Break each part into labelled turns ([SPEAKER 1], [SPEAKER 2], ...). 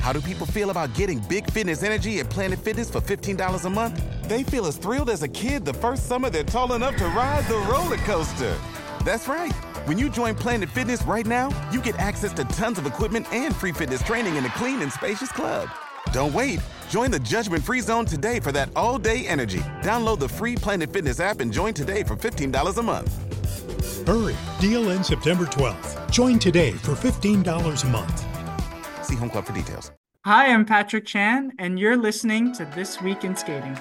[SPEAKER 1] How do people feel about getting big fitness energy at Planet Fitness for $15 a month? They feel as thrilled as a kid the first summer they're tall enough to ride the roller coaster. That's right. When you join Planet Fitness right now, you get access to tons of equipment and free fitness training in a clean and spacious club. Don't wait. Join the judgment-free zone today for that all-day energy. Download the free Planet Fitness app and join today for $15 a month.
[SPEAKER 2] Hurry. Deal ends September 12th. Join today for $15 a month.
[SPEAKER 1] See Home Club for details.
[SPEAKER 3] Hi, I'm Patrick Chan, and you're listening to This Week in Skating.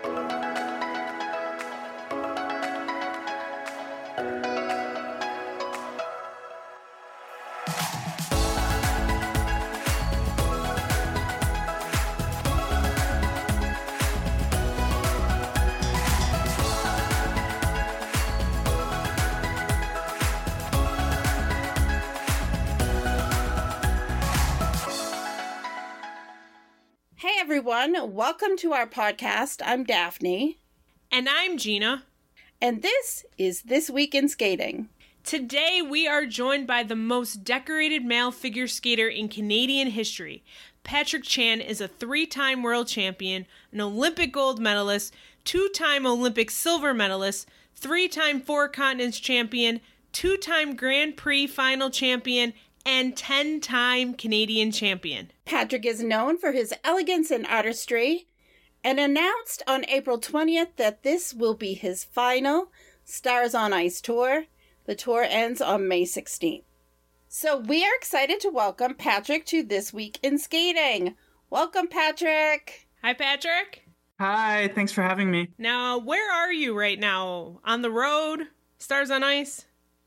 [SPEAKER 4] Everyone, welcome to our podcast. I'm Daphne.
[SPEAKER 5] And I'm Gina.
[SPEAKER 4] And this is This Week in Skating.
[SPEAKER 5] Today we are joined by the most decorated male figure skater in Canadian history. Patrick Chan is a 3-time world champion, an Olympic gold medalist, 2-time Olympic silver medalist, 3-time Four Continents champion, 2-time Grand Prix final champion, and 10-time Canadian champion.
[SPEAKER 4] Patrick is known for his elegance and artistry, and announced on April 20th that this will be his final Stars on Ice tour. The tour ends on May 16th. So we are excited to welcome Patrick to This Week in Skating. Welcome, Patrick.
[SPEAKER 5] Hi, Patrick.
[SPEAKER 3] Hi, thanks for having me.
[SPEAKER 5] Now, where are you right now? On the road? Stars on Ice?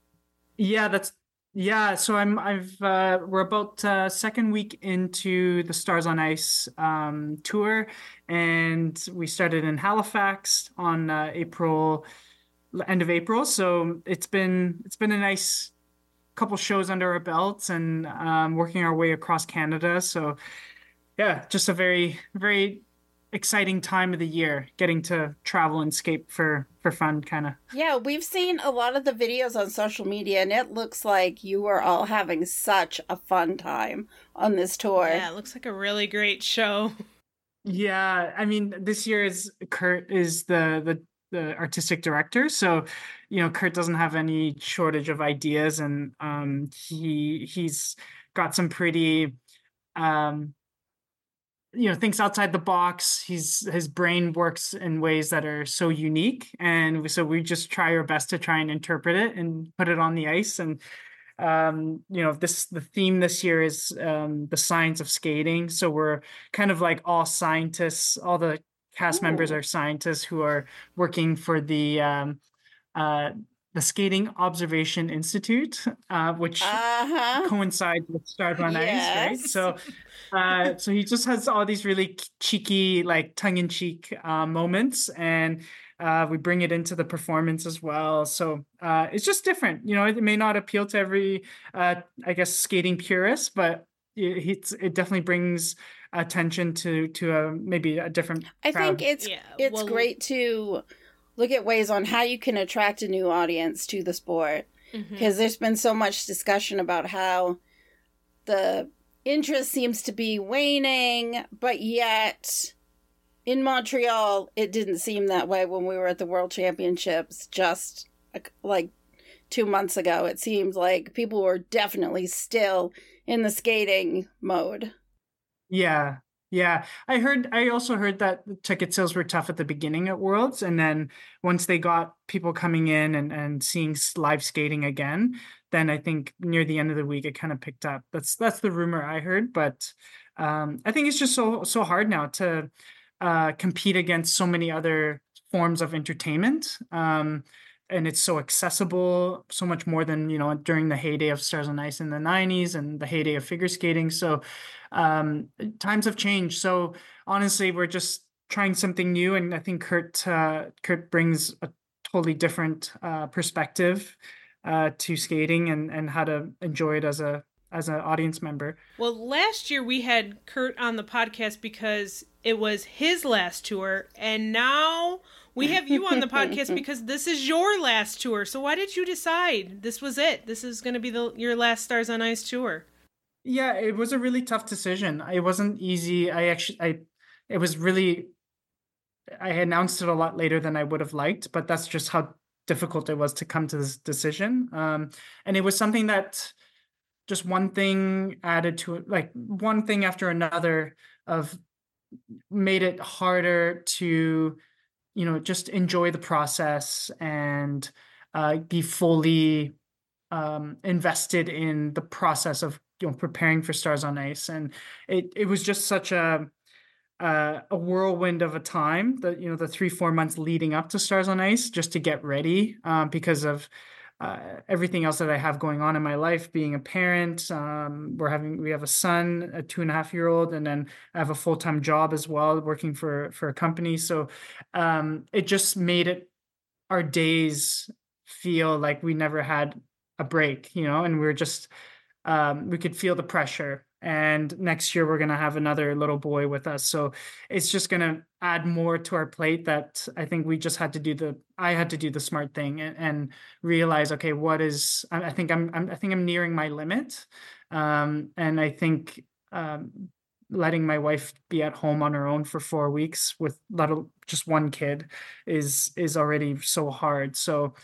[SPEAKER 3] So we're about second week into the Stars on Ice tour, and we started in Halifax on end of April. So it's been a nice couple shows under our belts, and working our way across Canada. So yeah, just a very, very exciting time of the year, getting to travel and skate for fun, kind of.
[SPEAKER 4] Yeah, we've seen a lot of the videos on social media, and it looks like you are all having such a fun time on this tour.
[SPEAKER 5] Yeah, it looks like a really great show.
[SPEAKER 3] Yeah, I mean, this year Kurt is the artistic director, so Kurt doesn't have any shortage of ideas, and he's got some pretty thinks outside the box. His brain works in ways that are so unique, and so we just try our best to try and interpret it and put it on the ice. And the theme this year is the science of skating. So we're kind of like all scientists. All the cast members are scientists who are working for the Skating Observation Institute, which coincides with Stars on Ice, right? So he just has all these really cheeky, like tongue-in-cheek moments, and we bring it into the performance as well. So it's just different. It may not appeal to every, skating purist, but it definitely brings attention to maybe a different crowd.
[SPEAKER 4] I think it's great to look at ways on how you can attract a new audience to the sport, because there's been so much discussion about how the interest seems to be waning, but yet in Montreal, it didn't seem that way when we were at the World Championships just like 2 months ago. It seemed like people were definitely still in the skating mode.
[SPEAKER 3] Yeah. I also heard that the ticket sales were tough at the beginning at Worlds, and then once they got people coming in and seeing live skating again, then I think near the end of the week it kind of picked up. That's the rumor I heard, but I think it's just so hard now to compete against so many other forms of entertainment. And it's so accessible, so much more than, during the heyday of Stars on Ice in the 90s and the heyday of figure skating. So times have changed. So honestly, we're just trying something new. And I think Kurt brings a totally different perspective to skating and how to enjoy it as an audience member.
[SPEAKER 5] Well, last year we had Kurt on the podcast because it was his last tour, and now we have you on the podcast because this is your last tour. So why did you decide this was it? This is going to be your last Stars on Ice tour?
[SPEAKER 3] Yeah, it was a really tough decision. It wasn't easy. It was really, I announced it a lot later than I would have liked, but that's just how difficult it was to come to this decision. And it was something that just one thing added to it, like one thing after another of made it harder to, just enjoy the process and be fully invested in the process of preparing for Stars on Ice. And it was just such a whirlwind of a time that the 3-4 months leading up to Stars on Ice, just to get ready because of everything else that I have going on in my life, being a parent. We have a son, a 2.5-year-old, and then I have a full-time job as well, working for a company. So it just made our days feel like we never had a break, and we were just we could feel the pressure. And next year we're going to have another little boy with us, so it's just going to add more to our plate. That I think we just had to I had to do the smart thing and realize, okay, I think I'm nearing my limit, and I think letting my wife be at home on her own for 4 weeks with just one kid is already so hard. So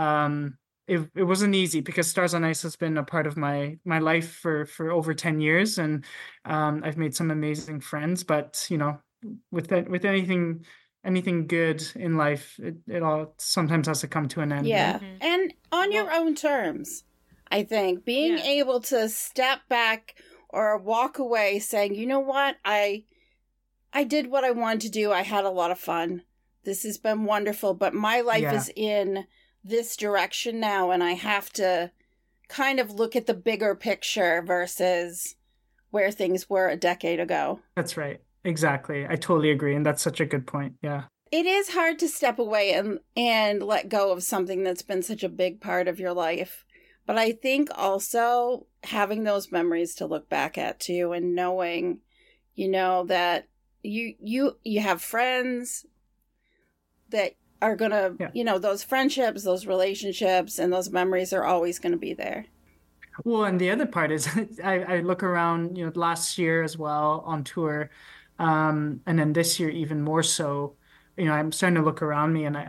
[SPEAKER 3] it wasn't easy, because Stars on Ice has been a part of my life for over 10 years, and I've made some amazing friends. But with anything good in life, it all sometimes has to come to an end.
[SPEAKER 4] Yeah, and on your own terms. I think being able to step back or walk away saying, you know what, I did what I wanted to do. I had a lot of fun. This has been wonderful, but my life is in this direction now, and I have to kind of look at the bigger picture versus where things were a decade ago.
[SPEAKER 3] That's right. Exactly. I totally agree. And that's such a good point. Yeah.
[SPEAKER 4] It is hard to step away and let go of something that's been such a big part of your life. But I think also having those memories to look back at too, and knowing, that you have friends that are going to, those friendships, those relationships, and those memories are always going to be there.
[SPEAKER 3] Well, and the other part is I look around, last year as well on tour, and then this year even more so, I'm starting to look around me, and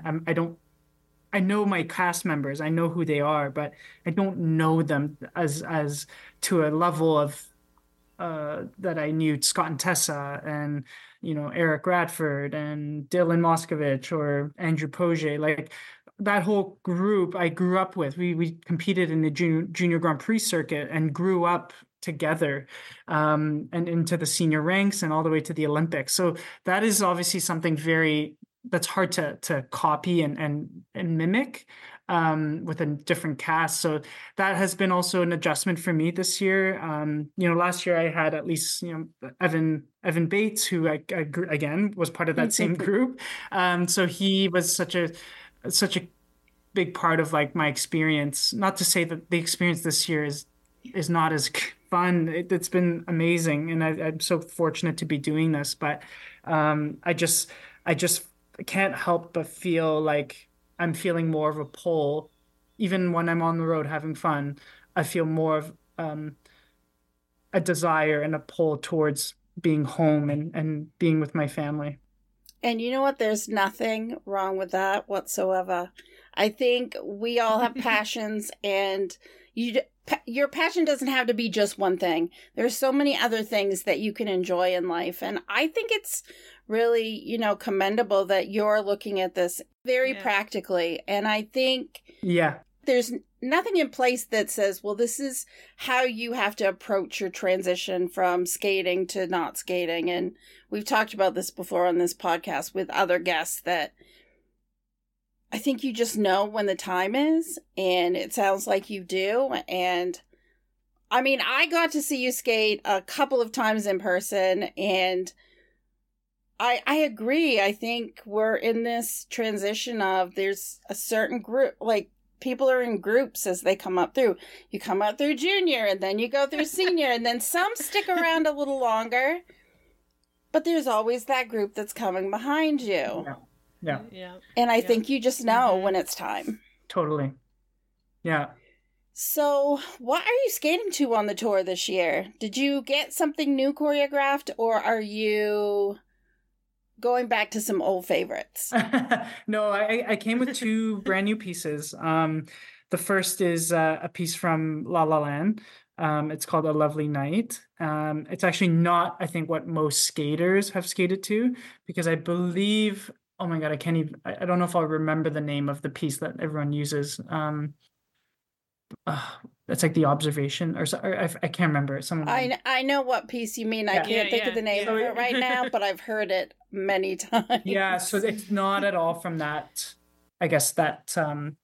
[SPEAKER 3] I know my cast members, I know who they are, but I don't know them as to a level of that I knew Scott and Tessa and Eric Radford and Dylan Moskovich or Andrew Pogier. Like that whole group I grew up with. We competed in the junior Grand Prix circuit and grew up together, and into the senior ranks and all the way to the Olympics. So that is obviously something that's hard to copy and mimic with a different cast. So that has been also an adjustment for me this year. Last year I had at least, Evan Bates, who I again was part of that same group. So he was such a big part of like my experience. Not to say that the experience this year is not as fun. It's been amazing, and I'm so fortunate to be doing this. But I just can't help but feel like I'm feeling more of a pull, even when I'm on the road having fun. I feel more of a desire and a pull towards being home and being with my family.
[SPEAKER 4] And you know what? There's nothing wrong with that whatsoever. I think we all have passions, and your passion doesn't have to be just one thing. There's so many other things that you can enjoy in life. And I think it's really, commendable that you're looking at this very practically. And I think there's nothing in place that says, well, this is how you have to approach your transition from skating to not skating. And we've talked about this before on this podcast with other guests, that I think you just know when the time is, and it sounds like you do. And I mean, I got to see you skate a couple of times in person, and I agree. I think we're in this transition of there's a certain group, like people are in groups as they come up through. You come up through junior, and then you go through senior, and then some stick around a little longer. But there's always that group that's coming behind you.
[SPEAKER 3] Yeah.
[SPEAKER 4] And I think you just know when it's time.
[SPEAKER 3] Totally. Yeah.
[SPEAKER 4] So, what are you skating to on the tour this year? Did you get something new choreographed, or are you going back to some old favorites?
[SPEAKER 3] No, I came with two brand new pieces. The first is a piece from La La Land. It's called A Lovely Night. It's actually not, I think, what most skaters have skated to, because I believe, oh my God, I can't even, I don't know if I'll remember the name of the piece that everyone uses. It's like The Observation, or I can't remember.
[SPEAKER 4] I know what piece you mean. I can't think of the name of it right now, but I've heard it many times.
[SPEAKER 3] Yeah, so it's not at all from that, I guess, that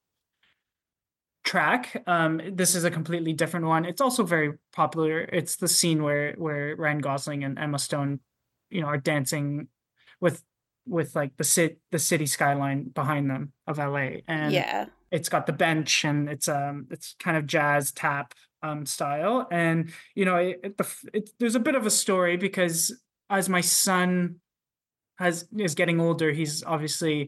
[SPEAKER 3] track. This is a completely different one. It's also very popular. It's the scene where Ryan Gosling and Emma Stone, are dancing with like the city skyline behind them of LA, and it's got the bench, and it's kind of jazz tap style, and there's a bit of a story, because as my son is getting older, he's obviously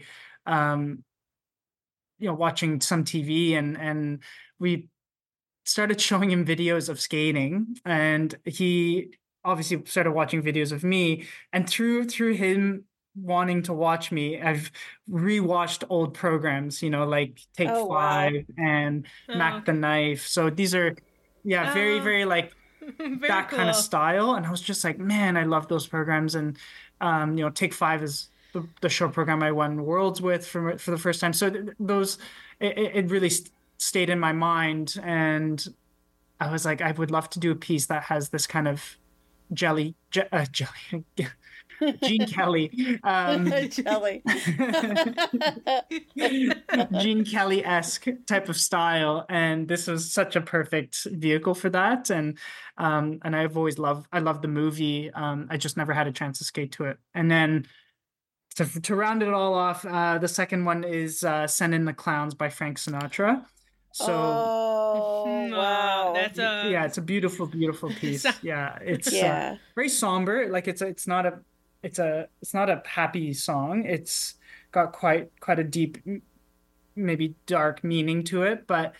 [SPEAKER 3] watching some TV, and we started showing him videos of skating, and he obviously started watching videos of me, and through him wanting to watch me, I've rewatched old programs, like Take Five and Mac the Knife. So these are very, very like
[SPEAKER 5] very
[SPEAKER 3] that
[SPEAKER 5] cool
[SPEAKER 3] kind of style, and I was just like, man, I love those programs. And Take Five is the show program I won Worlds with for the first time. So those it really stayed in my mind, and I was like, I would love to do a piece that has this kind of jelly Gene Kelly Gene Kelly-esque type of style, and this was such a perfect vehicle for that. And I've always loved the movie. I just never had a chance to skate to it. And then to round it all off, the second one is Send in the Clowns by Frank Sinatra. So
[SPEAKER 4] wow,
[SPEAKER 3] it's a beautiful piece. Yeah, it's very somber. Like it's not a happy song. It's got quite a deep, maybe dark meaning to it. But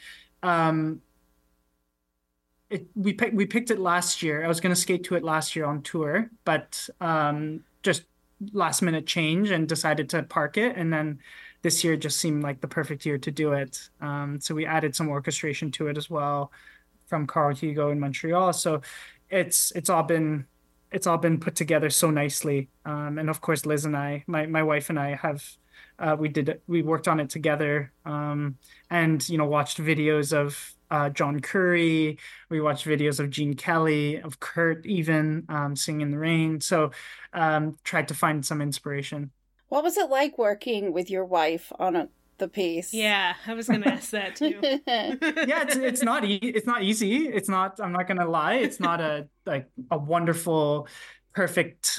[SPEAKER 3] we picked it last year. I was going to skate to it last year on tour, but just last minute change, and decided to park it. And then this year just seemed like the perfect year to do it. So we added some orchestration to it as well from Carl Hugo in Montreal. So it's all been put together so nicely. And of course, Liz and I, my wife and I have, we worked on it together, and, watched videos of John Curry. We watched videos of Gene Kelly, of Kurt even, Sing in the Rain. So tried to find some inspiration.
[SPEAKER 4] What was it like working with your wife on the piece?
[SPEAKER 5] Yeah, I was going to ask that too.
[SPEAKER 3] It's not easy. It's not, I'm not going to lie. It's not a wonderful, perfect,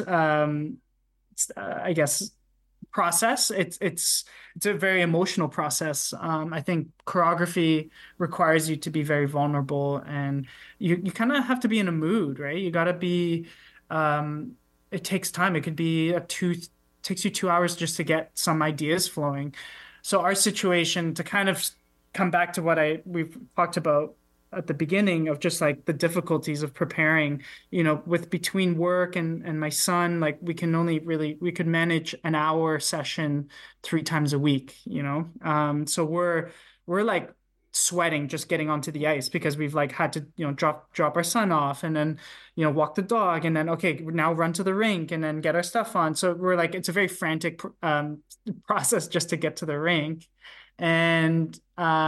[SPEAKER 3] I guess, process. It's a very emotional process. I think choreography requires you to be very vulnerable, and you kind of have to be in a mood, right? You got to be, it takes time. It could be takes you 2 hours just to get some ideas flowing. So our situation, to kind of come back to what we've talked about at the beginning, of just like the difficulties of preparing, with between work and my son, like we could manage an hour session 3 times a week, so we're like sweating just getting onto the ice, because we've like had to drop our son off, and then walk the dog, and then now run to the rink, and then get our stuff on. So we're like, it's a very frantic process just to get to the rink. And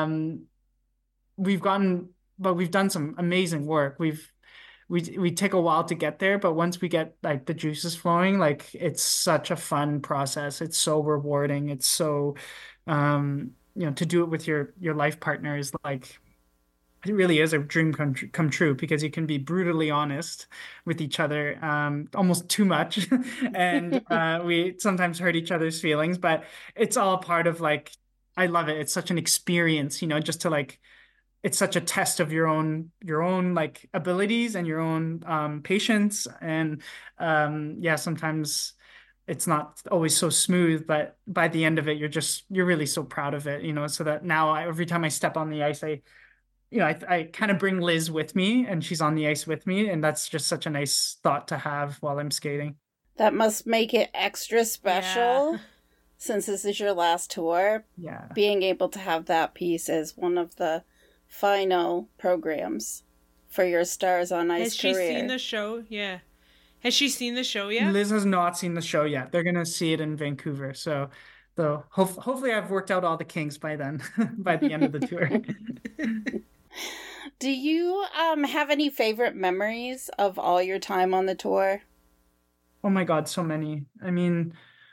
[SPEAKER 3] we've done some amazing work. We take a while to get there, but once we get like the juices flowing, like it's such a fun process. It's so rewarding. It's so to do it with your life partner is like, it really is a dream come true, because you can be brutally honest with each other, almost too much. And we sometimes hurt each other's feelings, but it's all part of like, I love it. It's such an experience, just to like, it's such a test of your own like abilities and your own patience. And sometimes it's not always so smooth, but by the end of it, you're really so proud of it, so that now every time I step on the ice, I kind of bring Liz with me, and she's on the ice with me, and that's just such a nice thought to have while I'm skating.
[SPEAKER 4] That must make it extra special since this is your last tour.
[SPEAKER 3] Yeah.
[SPEAKER 4] Being able to have that piece as one of the final programs for your Stars on Ice career.
[SPEAKER 5] Has she seen the show? Yeah. Has she seen the show yet?
[SPEAKER 3] Liz has not seen the show yet. They're going to see it in Vancouver. So hopefully I've worked out all the kinks by then, by the end of the tour.
[SPEAKER 4] Do you have any favorite memories of all your time on the tour?
[SPEAKER 3] Oh my God, so many. I mean,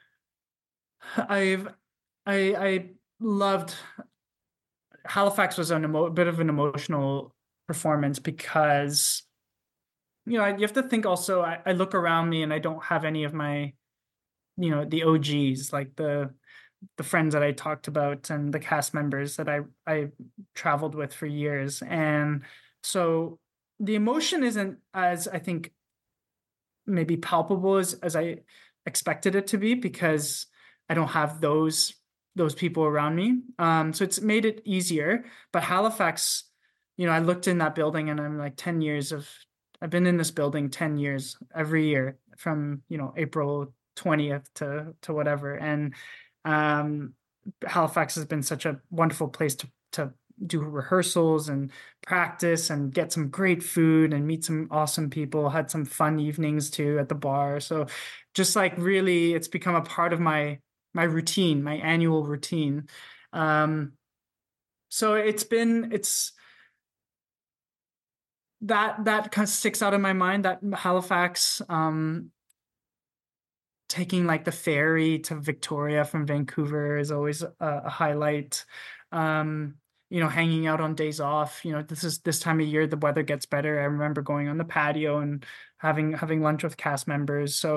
[SPEAKER 3] I loved Halifax. Was a bit of an emotional performance because, you have to think also, I look around me and I don't have any of my, the OGs, like the friends that I talked about and the cast members that I traveled with for years. And so the emotion isn't as, I think, maybe palpable as I expected it to be, because I don't have those people around me. So it's made it easier. But Halifax, I looked in that building and I'm like, I've been in this building 10 years every year from, April 20th to whatever. And Halifax has been such a wonderful place to do rehearsals and practice and get some great food and meet some awesome people. Had some fun evenings too at the bar. So just like really, it's become a part of my routine, my annual routine. So it's that kind of sticks out in my mind, that Halifax, taking like the ferry to Victoria from Vancouver is always a highlight. Hanging out on days off, this time of year, the weather gets better. I remember going on the patio and having lunch with cast members. So,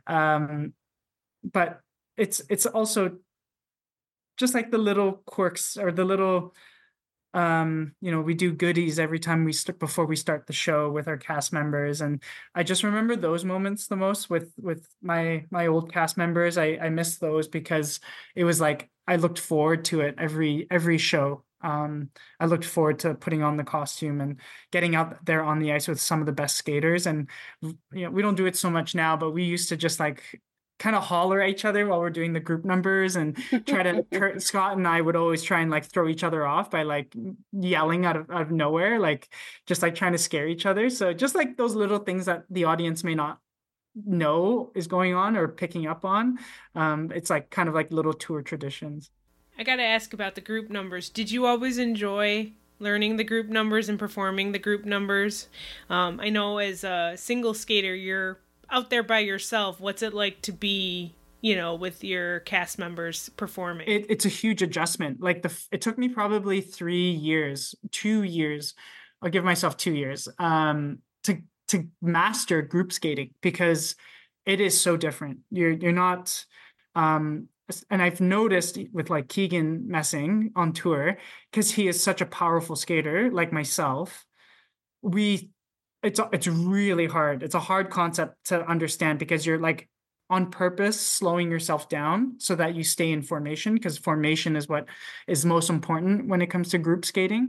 [SPEAKER 3] but it's also just like the little quirks or the little, we do goodies every time before we start the show with our cast members. And I just remember those moments the most with my old cast members. I miss those because it was like, I looked forward to it every show. I looked forward to putting on the costume and getting out there on the ice with some of the best skaters. And, we don't do it so much now, but we used to just like kind of holler at each other while we're doing the group numbers and try to, Scott and I would always try and like throw each other off by like yelling out of nowhere, like just like trying to scare each other. So just like those little things that the audience may not know is going on or picking up on. It's like kind of like little tour traditions.
[SPEAKER 5] I got to ask about the group numbers. Did you always enjoy learning the group numbers and performing the group numbers? I know as a single skater, you're out there by yourself. What's it like to be, with your cast members performing?
[SPEAKER 3] It's a huge adjustment. Like it took me probably 2 years. I'll give myself 2 years to master group skating, because it is so different. You're not, and I've noticed with like Keegan Messing on tour, because he is such a powerful skater like myself, it's really hard. It's a hard concept to understand, because you're like on purpose slowing yourself down so that you stay in formation, because formation is what is most important when it comes to group skating.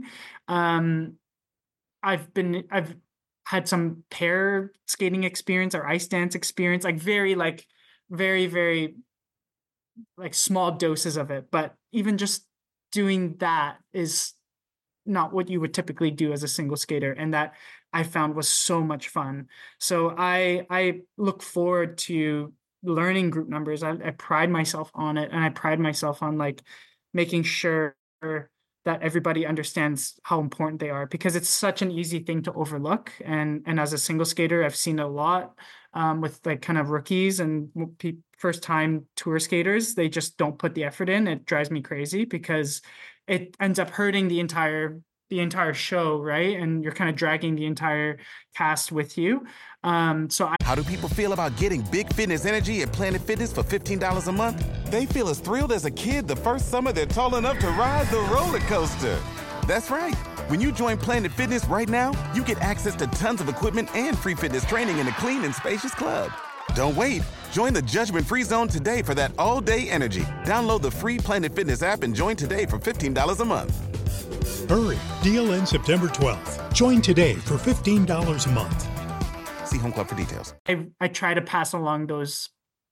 [SPEAKER 3] I've had some pair skating experience or ice dance experience, like very, very like small doses of it. But even just doing that is not what you would typically do as a single skater. And that I found was so much fun. So I look forward to learning group numbers. I pride myself on it. And I pride myself on like making sure that everybody understands how important they are, because it's such an easy thing to overlook. And as a single skater, I've seen a lot with like kind of rookies and first time tour skaters. They just don't put the effort in. It drives me crazy because it ends up hurting the entire show, right? And you're kind of dragging the entire cast with you.
[SPEAKER 1] How do people feel about getting big fitness energy at Planet Fitness for $15 a month? They feel as thrilled as a kid the first summer they're tall enough to ride the roller coaster. That's right. When you join Planet Fitness right now, you get access to tons of equipment and free fitness training in a clean and spacious club. Don't wait. Join the judgment-free zone today for that all-day energy. Download the free Planet Fitness app and join today for $15 a month.
[SPEAKER 2] Hurry! Deal ends September 12th. Join today for $15 a month.
[SPEAKER 1] See Home Club for details.
[SPEAKER 3] I try to pass along those,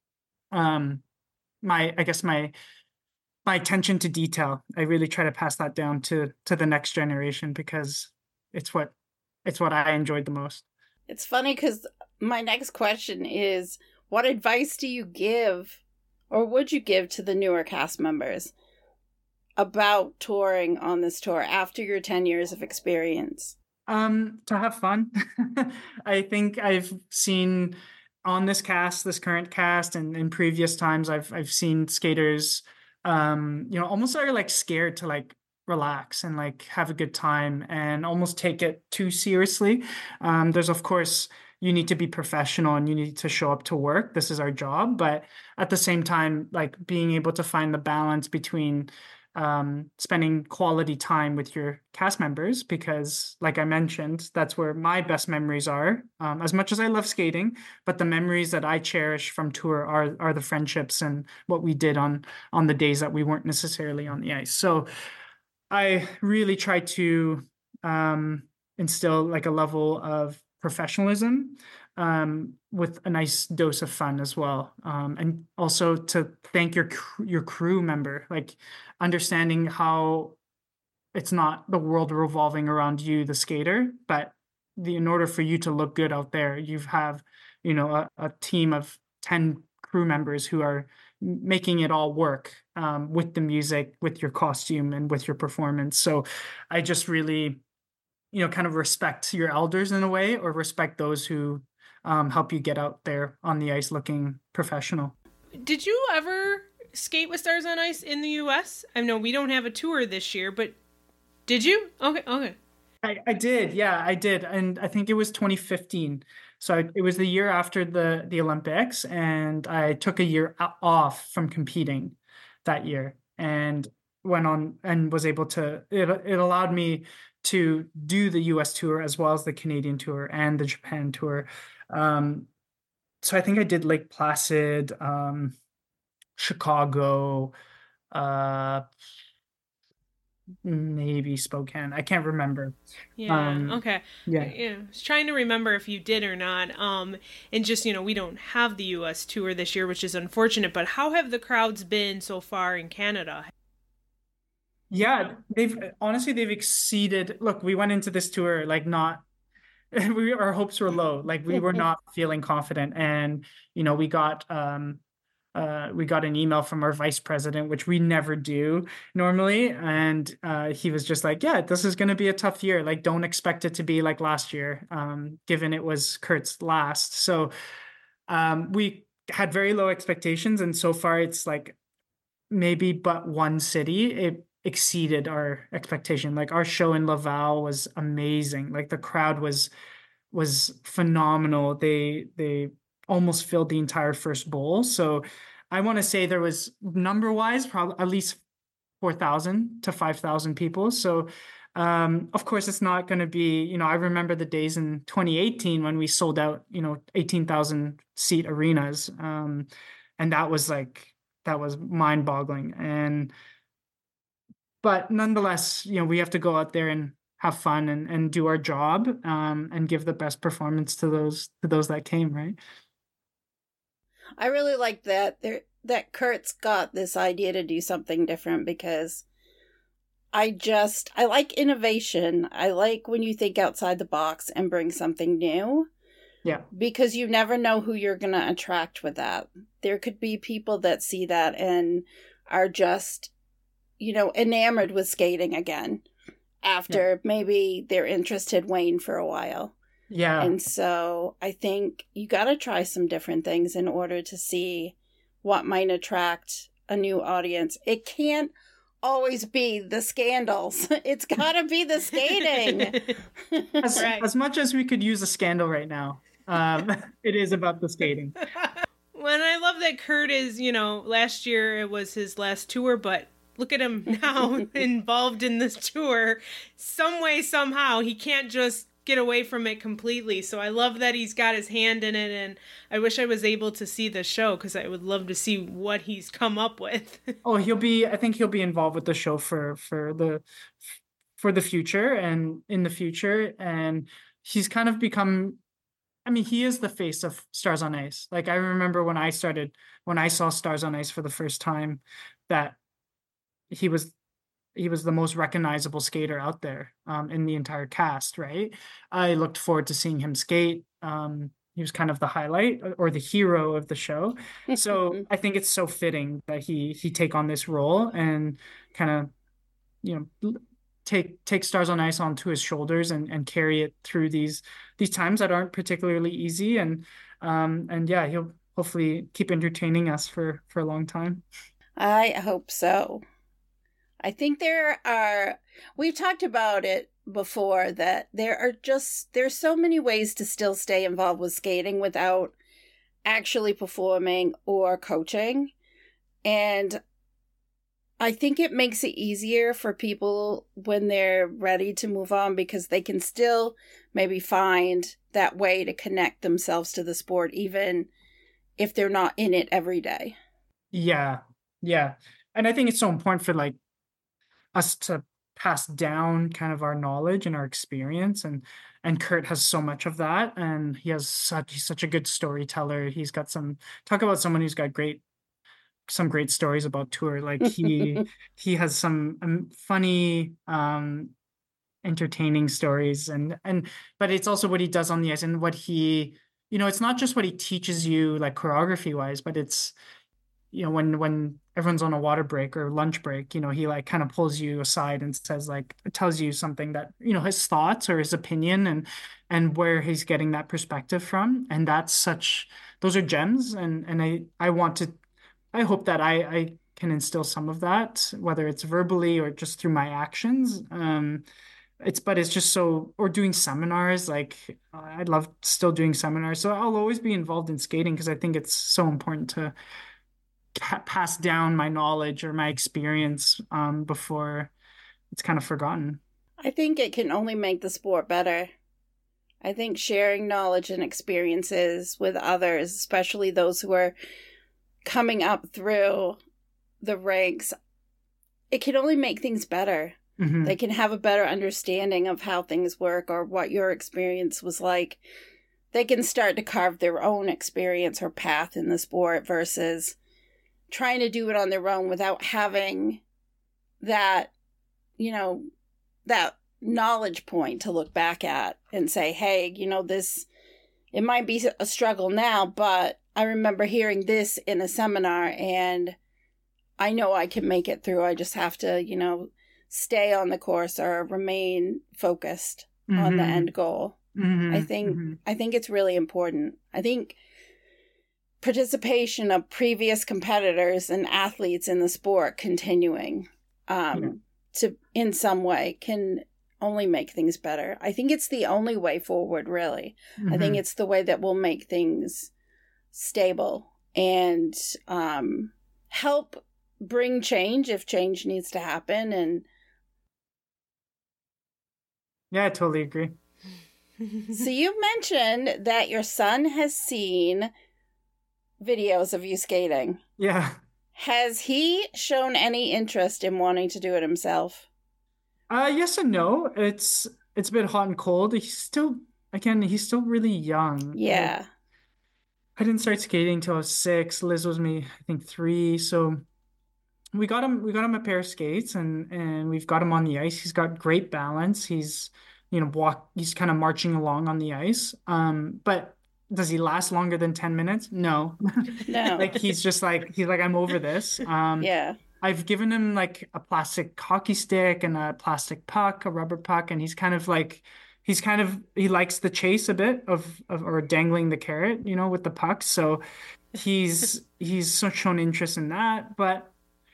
[SPEAKER 3] my attention to detail. I really try to pass that down to the next generation because it's what I enjoyed the most.
[SPEAKER 4] It's funny because my next question is, what advice do you give or would you give to the newer cast members about touring on this tour after your 10 years of experience?
[SPEAKER 3] To have fun. I think I've seen on this current cast, and in previous times, I've seen skaters, almost are like scared to like relax and like have a good time and almost take it too seriously. There's of course, you need to be professional and you need to show up to work. This is our job, but at the same time, like being able to find the balance between spending quality time with your cast members, because like I mentioned, that's where my best memories are, as much as I love skating, but the memories that I cherish from tour are the friendships and what we did on the days that we weren't necessarily on the ice. So I really try to instill like a level of professionalism with a nice dose of fun as well, and also to thank your crew member, like understanding how it's not the world revolving around you, the skater, but in order for you to look good out there, you have a team of 10 crew members who are making it all work, with the music, with your costume, and with your performance. So I just really kind of respect your elders in a way, or respect those who help you get out there on the ice looking professional.
[SPEAKER 5] Did you ever skate with Stars on Ice in the U.S.? I know we don't have a tour this year, but did you? Okay.
[SPEAKER 3] I did. Yeah, I did. And I think it was 2015. So it was the year after the Olympics, and I took a year off from competing that year and went on and was able to, it allowed me to do the US tour as well as the Canadian tour and the Japan tour. So I think I did Lake Placid, Chicago, maybe Spokane. I can't remember.
[SPEAKER 5] Yeah. Okay.
[SPEAKER 3] Yeah.
[SPEAKER 5] I was trying to remember if you did or not. And just, we don't have the US tour this year, which is unfortunate, but how have the crowds been so far in Canada?
[SPEAKER 3] Yeah, they've exceeded. Look, we went into this tour like not our hopes were low. Like we were not feeling confident. And, we got an email from our vice president, which we never do normally. And he was just like, yeah, this is going to be a tough year. Like, don't expect it to be like last year, given it was Kurt's last. So we had very low expectations. And so far it's like maybe but one city, it exceeded our expectation. Like our show in Laval was amazing. Like the crowd was phenomenal. They almost filled the entire first bowl. So I want to say there was number wise probably at least 4,000 to 5,000 people. So of course it's not going to be, I remember the days in 2018 when we sold out 18,000 seat arenas, and that was mind boggling. But nonetheless, we have to go out there and have fun and do our job, and give the best performance to those that came, right?
[SPEAKER 4] I really like that Kurt's got this idea to do something different, because I like innovation. I like when you think outside the box and bring something new.
[SPEAKER 3] Yeah. Because
[SPEAKER 4] you never know who you're going to attract with that. There could be people that see that and are just enamored with skating again after maybe their interest had waned for a while.
[SPEAKER 3] Yeah.
[SPEAKER 4] And so I think you got to try some different things in order to see what might attract a new audience. It can't always be the scandals. It's got to be the skating.
[SPEAKER 3] As much as we could use a scandal right now, it is about the skating.
[SPEAKER 5] Well, and I love that Kurt is, last year it was his last tour, but look at him now involved in this tour. Some way, somehow, he can't just get away from it completely. So I love that he's got his hand in it, and I wish I was able to see the show because I would love to see what he's come up with.
[SPEAKER 3] I think he'll be involved with the show for for the future and in the future. And he's kind of become, I mean, he is the face of Stars on Ice. Like, I remember when I saw Stars on Ice for the first time, that he was the most recognizable skater out there in the entire cast, right? I looked forward to seeing him skate. He was kind of the highlight or the hero of the show. So I think it's so fitting that he take on this role and kind of, you know, take Stars on Ice onto his shoulders and carry it through these times that aren't particularly easy. And yeah, he'll hopefully keep entertaining us for a long time.
[SPEAKER 4] I hope so. I think we've talked about it before, that there's so many ways to still stay involved with skating without actually performing or coaching. And I think it makes it easier for people when they're ready to move on, because they can still maybe find that way to connect themselves to the sport, even if they're not in it every day.
[SPEAKER 3] Yeah. And I think it's so important for like us to pass down kind of our knowledge and our experience, and Kurt has so much of that, and he's such a good storyteller. He's got talk about someone who's got some great stories about tour. Like he has some funny entertaining stories, and but it's also what he does on the ice, and what he, you know, it's not just what he teaches you like choreography wise, but it's, you know, when everyone's on a water break or lunch break, you know, he like kind of pulls you aside and says, like, tells you something that, you know, his thoughts or his opinion and where he's getting that perspective from. And those are gems. And I hope that I can instill some of that, whether it's verbally or just through my actions. It's just so, or doing seminars, like I love still doing seminars. So I'll always be involved in skating because I think it's so important to pass down my knowledge or my experience before it's kind of forgotten.
[SPEAKER 4] I think it can only make the sport better. I think sharing knowledge and experiences with others, especially those who are coming up through the ranks, it can only make things better. Mm-hmm. They can have a better understanding of how things work or what your experience was like. They can start to carve their own experience or path in the sport versus trying to do it on their own without having that, you know, that knowledge point to look back at and say, hey, you know, it might be a struggle now, but I remember hearing this in a seminar and I know I can make it through. I just have to, you know, stay on the course or remain focused on the end goal. I think it's really important. I think participation of previous competitors and athletes in the sport continuing to in some way can only make things better. I think it's the only way forward, really. I think it's the way that will make things stable and help bring change if change needs to happen. And
[SPEAKER 3] yeah, I totally agree.
[SPEAKER 4] So you mentioned that your son has seen videos of you skating.
[SPEAKER 3] Yeah.
[SPEAKER 4] Has he shown any interest in wanting to do it himself?
[SPEAKER 3] Yes and no. It's a bit hot and cold. He's still really young.
[SPEAKER 4] Yeah.
[SPEAKER 3] I didn't start skating till I was 6. Liz was I think 3. So we got him a pair of skates and we've got him on the ice. He's got great balance. He's, you know, he's kind of marching along on the ice. But does he last longer than 10 minutes? No.
[SPEAKER 4] No.
[SPEAKER 3] Like he's like, I'm over this.
[SPEAKER 4] Yeah.
[SPEAKER 3] I've given him like a plastic hockey stick and a plastic puck, a rubber puck, and he likes the chase a bit or dangling the carrot, you know, with the puck. So he's shown interest in that, but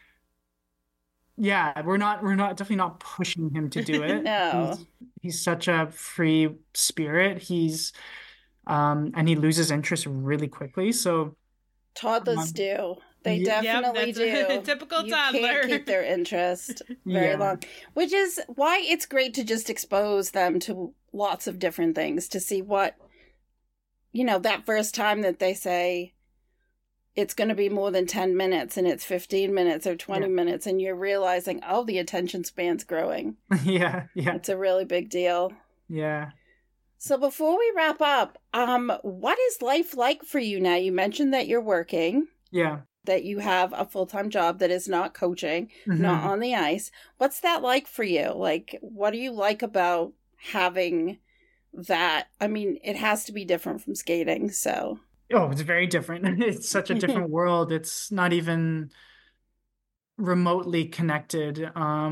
[SPEAKER 3] yeah, we're definitely not pushing him to do it.
[SPEAKER 4] No.
[SPEAKER 3] He's such a free spirit. And he loses interest really quickly. So
[SPEAKER 4] toddlers do. They definitely do.
[SPEAKER 5] Typical
[SPEAKER 4] you
[SPEAKER 5] toddler.
[SPEAKER 4] You can't keep their interest very long, which is why it's great to just expose them to lots of different things to see what, you know, that first time that they say it's going to be more than 10 minutes and it's 15 minutes or 20 minutes, and you're realizing, oh, the attention span's growing.
[SPEAKER 3] Yeah.
[SPEAKER 4] It's a really big deal.
[SPEAKER 3] Yeah.
[SPEAKER 4] So before we wrap up, what is life like for you now? You mentioned that you're working.
[SPEAKER 3] Yeah.
[SPEAKER 4] That you have a full-time job that is not coaching, not on the ice. What's that like for you? Like, what do you like about having that? I mean, it has to be different from skating, so.
[SPEAKER 3] Oh, it's very different. It's such a different world. It's not even remotely connected.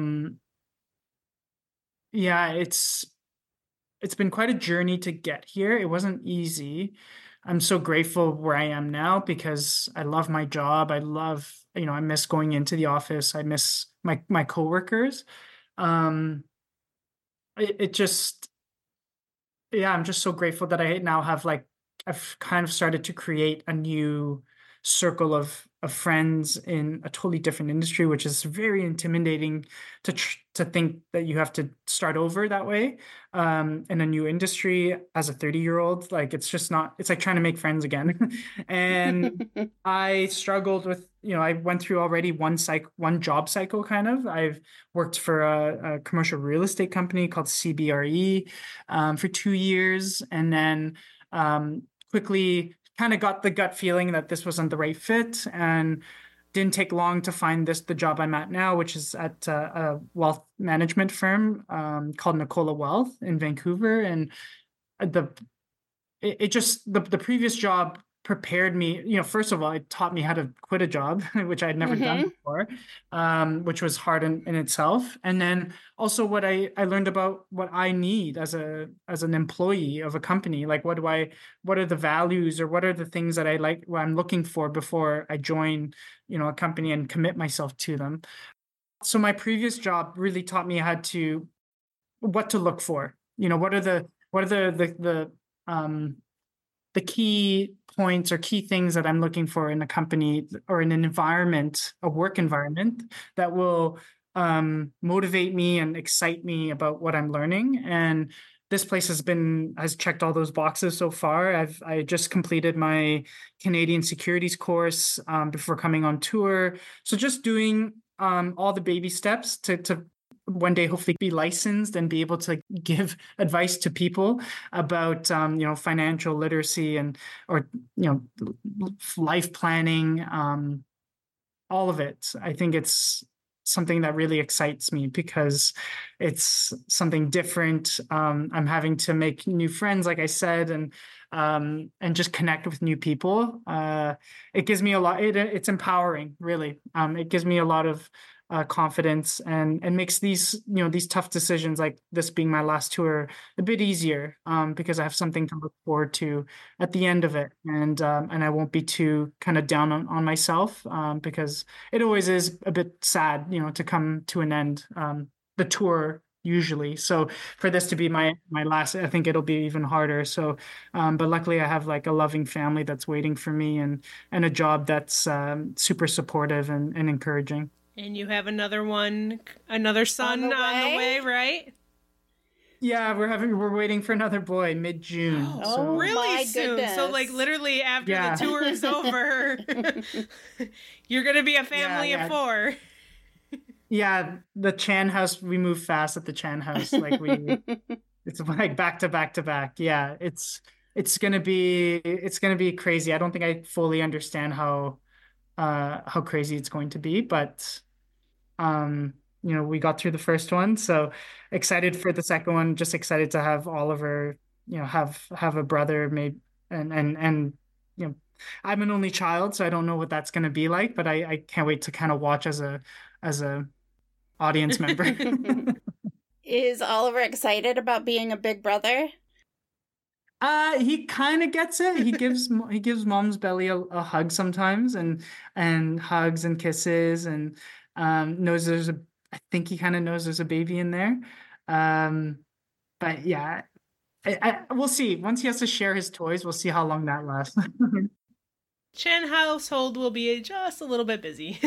[SPEAKER 3] Yeah, it's been quite a journey to get here. It wasn't easy. I'm so grateful where I am now because I love my job. I love, I miss going into the office. I miss my coworkers. It just, yeah, I'm just so grateful that I now have I've kind of started to create a new circle of friends in a totally different industry, which is very intimidating to think that you have to start over that way in a new industry as a 30-year-old. Like, it's just not, it's like trying to make friends again. And I struggled with, I went through already one job cycle kind of. I've worked for a commercial real estate company called CBRE for 2 years, and then quickly kind of got the gut feeling that this wasn't the right fit, and didn't take long to find the job I'm at now, which is at a wealth management firm called Nicola Wealth in Vancouver. And the previous job prepared me, first of all, it taught me how to quit a job, which I'd never done before, which was hard in itself. And then also what I learned about what I need as an employee of a company. Like, what are the values, or what are the things that I like, what I'm looking for before I join, a company and commit myself to them. So my previous job really taught me what to look for. What are the key points or key things that I'm looking for in a company or in an environment, a work environment that will motivate me and excite me about what I'm learning. And this place has checked all those boxes so far. I just completed my Canadian securities course before coming on tour. So just doing all the baby steps to one day hopefully be licensed and be able to give advice to people about financial literacy or life planning, all of it. I think it's something that really excites me because it's something different. I'm having to make new friends, like I said, and just connect with new people. It gives me a lot. It's empowering, really. It gives me a lot of confidence and makes these tough decisions, like this being my last tour, a bit easier because I have something to look forward to at the end of it, and I won't be too kind of down on myself because it always is a bit sad, to come to an end, the tour usually. So for this to be my last, I think it'll be even harder. So, but luckily I have like a loving family that's waiting for me, and a job that's super supportive and encouraging.
[SPEAKER 5] And you have another son on the way, right?
[SPEAKER 3] Yeah, we're waiting for another boy mid-June.
[SPEAKER 5] Oh, so. Really soon. Goodness. So like literally after the tour is over, you're going to be a family of 4.
[SPEAKER 3] Yeah, the Chan house, we move fast at the Chan house. Like it's like back to back to back. Yeah, it's going to be crazy. I don't think I fully understand how crazy it's going to be, but we got through the first one, so excited for the second one. Just excited to have Oliver, have a brother, maybe, and I'm an only child, so I don't know what that's going to be like, but I can't wait to kind of watch as a audience member.
[SPEAKER 4] Is Oliver excited about being a big brother?
[SPEAKER 3] He kind of gets it. He gives mom's belly a hug sometimes, and hugs and kisses, and knows I think he kind of knows there's a baby in there. But yeah, we'll see. Once he has to share his toys, we'll see how long that lasts.
[SPEAKER 5] Chan household will be just a little bit busy.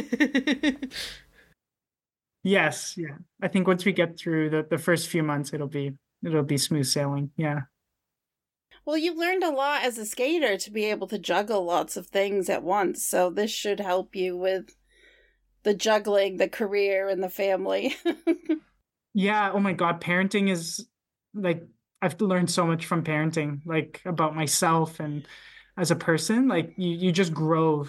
[SPEAKER 3] Yes, yeah. I think once we get through the first few months, it'll be smooth sailing. Yeah.
[SPEAKER 4] Well, you've learned a lot as a skater to be able to juggle lots of things at once. So this should help you with the juggling, the career, and the family.
[SPEAKER 3] Yeah. Oh my God. Parenting is like, I've learned so much from parenting, like about myself and as a person. Like you just grow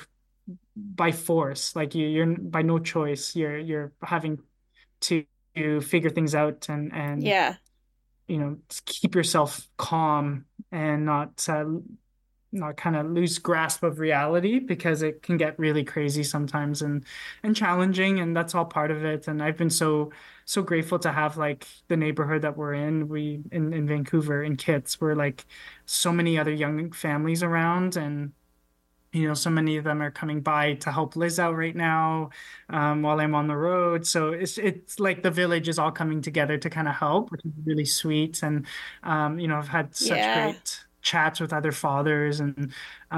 [SPEAKER 3] by force. Like you're by no choice. You're having to figure things out and
[SPEAKER 4] Yeah.
[SPEAKER 3] Keep yourself calm and not kind of lose grasp of reality, because it can get really crazy sometimes and challenging, and that's all part of it. And I've been so grateful to have like the neighborhood that we're in. In Vancouver, in Kits, we're like so many other young families around, and so many of them are coming by to help Liz out right now while I'm on the road. So it's like the village is all coming together to kind of help, which is really sweet. And I've had such great chats with other fathers and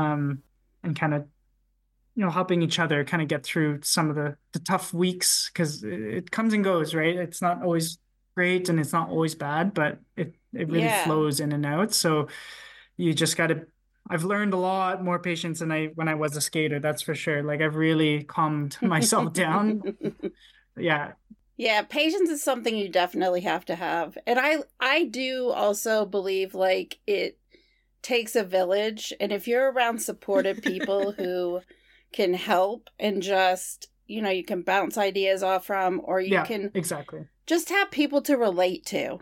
[SPEAKER 3] kind of helping each other kind of get through some of the tough weeks, because it comes and goes, right? It's not always great and it's not always bad, but it really flows in and out. So you just got to. I've learned a lot more patience than when I was a skater, that's for sure. Like I've really calmed myself down. Yeah.
[SPEAKER 4] Yeah, patience is something you definitely have to have. And I do also believe like it takes a village, and if you're around supportive people who can help and just, you can bounce ideas off from, or you can
[SPEAKER 3] exactly
[SPEAKER 4] just have people to relate to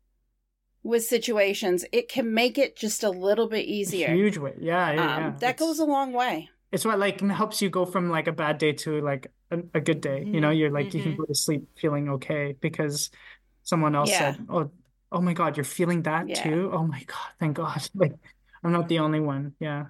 [SPEAKER 4] with situations, it can make it just a little bit easier.
[SPEAKER 3] Huge way. Yeah.
[SPEAKER 4] That goes a long way.
[SPEAKER 3] It's what like helps you go from like a bad day to like a good day. You're like, you can go to sleep feeling okay because someone else said, oh my God, you're feeling that too? Oh my God, thank God. Like I'm not the only one. Yeah.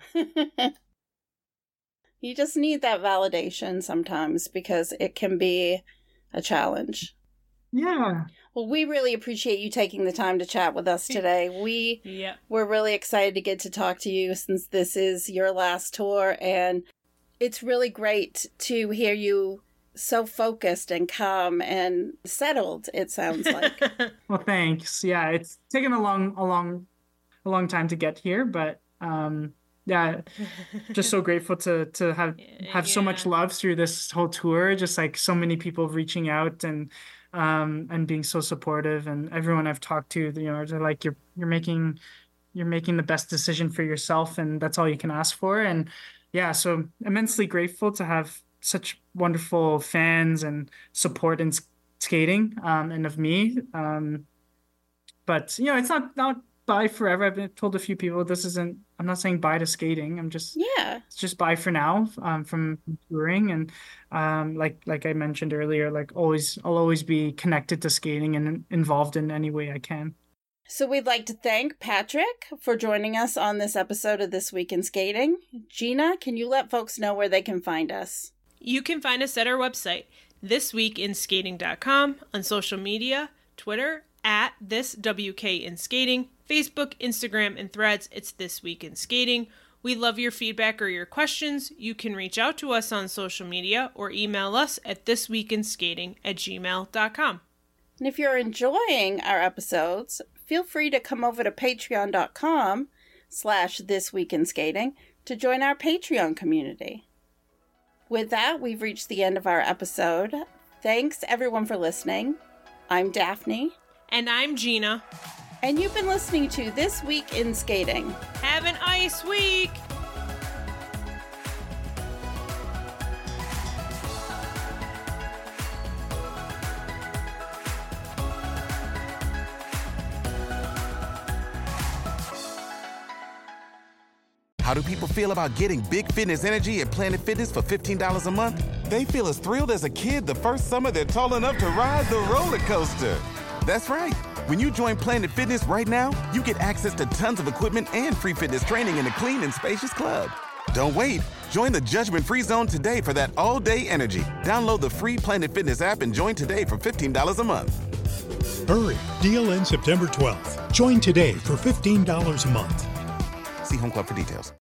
[SPEAKER 4] You just need that validation sometimes because it can be a challenge.
[SPEAKER 3] Yeah.
[SPEAKER 4] Well, we really appreciate you taking the time to chat with us today. We're really excited to get to talk to you since this is your last tour, and it's really great to hear you so focused and calm and settled, it sounds like.
[SPEAKER 3] Well, thanks. Yeah, it's taken a long time to get here, but just so grateful to have so much love through this whole tour. Just like so many people reaching out and being so supportive, and everyone I've talked to, they're like, you're making the best decision for yourself, and that's all you can ask for. And so immensely grateful to have such wonderful fans and support in skating and of me. But it's not bye forever. I've been told a few people I'm not saying bye to skating. I'm just it's just bye for now from touring. And like I mentioned earlier, like I'll always be connected to skating and involved in any way I can.
[SPEAKER 4] So we'd like to thank Patrick for joining us on this episode of This Week in Skating. Gina, can you let folks know where they can find us?
[SPEAKER 5] You can find us at our website, thisweekinskating.com, on social media, Twitter at ThisWKInSkating, Facebook, Instagram, and Threads. It's This Week in Skating. We love your feedback or your questions. You can reach out to us on social media or email us at thisweekinskating@gmail.com.
[SPEAKER 4] And if you're enjoying our episodes, feel free to come over to patreon.com/thisweekinskating to join our Patreon community. With that, we've reached the end of our episode. Thanks everyone for listening. I'm Daphne.
[SPEAKER 5] And I'm Gina.
[SPEAKER 4] And you've been listening to This Week in Skating.
[SPEAKER 5] Have an ice week!
[SPEAKER 1] How do people feel about getting big fitness energy at Planet Fitness for $15 a month? They feel as thrilled as a kid the first summer they're tall enough to ride the roller coaster. That's right. When you join Planet Fitness right now, you get access to tons of equipment and free fitness training in a clean and spacious club. Don't wait. Join the judgment-free zone today for that all-day energy. Download the free Planet Fitness app and join today for $15 a month.
[SPEAKER 2] Hurry. Deal ends September 12th. Join today for $15 a month.
[SPEAKER 1] See Home Club for details.